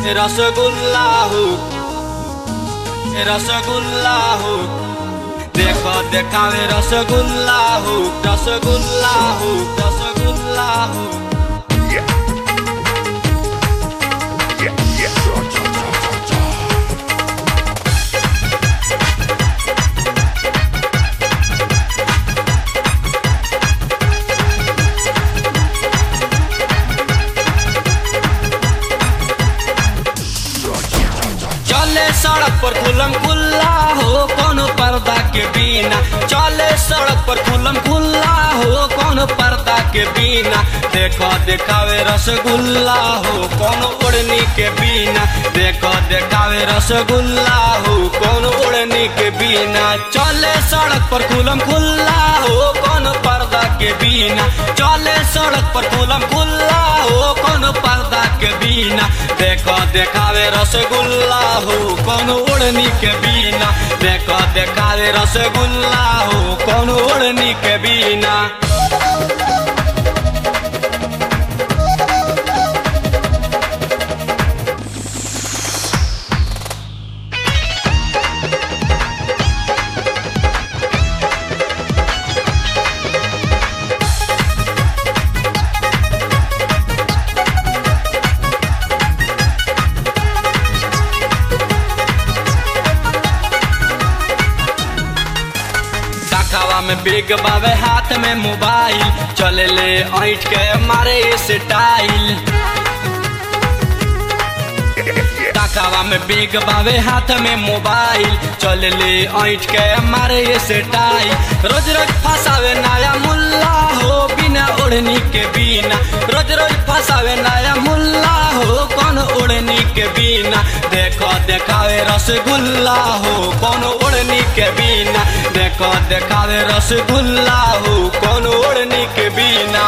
रसगुल्ला हो, रसगुल्ला हो, देखो देखावे रसगुल्ला हो, रसगुल्ला हो, रसगुल्ला हो। चले सड़क पर खुलम खुल्ला हो, कोनो पर्दा के बिना। चले सड़क पर खुलम खुल्ला हो, कोनो पर्दा के बिना। देखो देखावे रसगुल्ला हो, कोनो ओढ़नी के बिना। देखो देखावे रसगुल्ला हो, कोनो ओढ़नी के बिना। चले सड़क पर खुलम खुल्ला हो, कोनो पर्दा के बिना। चले सड़क पर खुलम खुल्ला हो, कोनो पर्दा के बिना। देखो देखावे रसगुल्ला हो, कोनो ओढ़नी के बिना। देखो देखावे रसगुल्ला हो, कोनो ओढ़नी के बिना। खावा में बिग बावे, हाथ में मोबाइल। चले ले ऐठ के मारे स्टाइल। खावा में बिग बावे, हाथ में मोबाइल। चले ले ऐठ के मारे स्टाइल। रोज रोज फसावे नया मुल्ला हो, बिना ओढ़नी के बिना। रोज रोज फसावे नया मुल्ला हो, कौन ओढ़नी के बिना। देखो देखावे रसगुल्ला हो, कौन ओढ़नी के बिना। देखो देखावे रसगुल्ला हो, कौन ओढ़नी के बिना।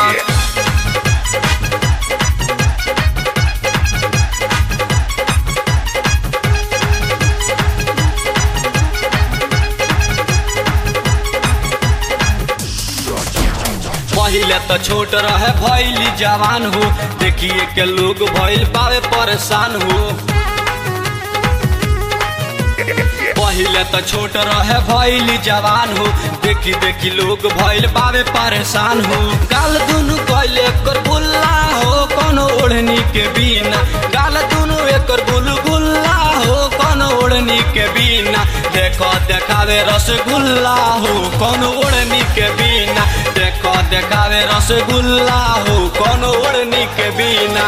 पहिले तो छोट रहे भइली जवान हो, देखिए के लोग भइल बावे परेशान हो। पहिले तो छोट रहे भइली जवान हो, देखी देखी लोग भइल बावे परेशान हो। गाल दुनु कइले एकर गुल्ला हो, कोनो ओढ़नी के बिना। गाल दुनु एकर गुलगुल्ला हो, कोनो ओढ़नी के बिना। देखो देखावे रसगुल्ला हो, कोनो ओढ़नी के बिना। देखो देखावे रसगुल्ला हो, कोनो ओढ़नी के बिना।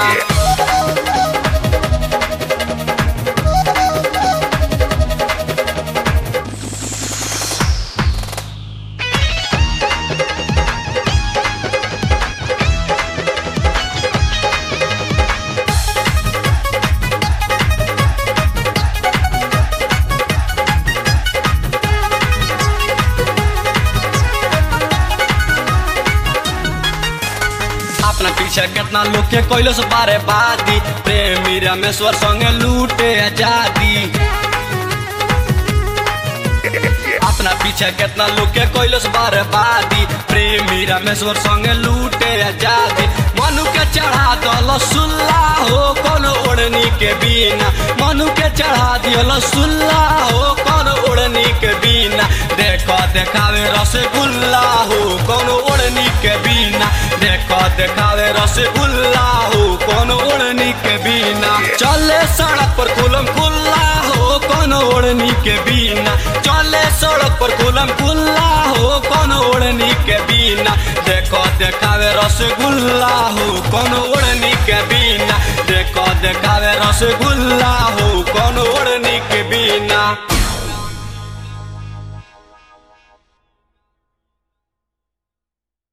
अपना पीछे कितना लोग के कोइलो से बारे बादी। प्रेमी रामेश्वर संगे लूटे आजादी। अपना पीछे कितना लोग के कोइलो से बारे बादी। प्रेमी रामेश्वर संगे लूटे आजादी। मनु के चढ़ा दल सुल्ला हो, कोनो ओढ़नी के बिना। मनु के चढ़ा दियल सुल्ला हो, कोनो ओढ़नी के बिना। देखो देखावे रसगुल्ला हो, कोनो ओढ़नी के बिना। देखो देखावे रसगुल्ला हो, कोनो ओढ़नी के बिना। चले सड़क पर खुलम खुल्ला हो, कोनो ओढ़नी के बिना। चले सड़क पर खुलम खुल्ला हो, कोनो ओढ़नी के बिना। देखो देखावे रसगुल्ला हो, कोनो ओढ़नी के बिना। देखो देखावे रसगुल्ला हो,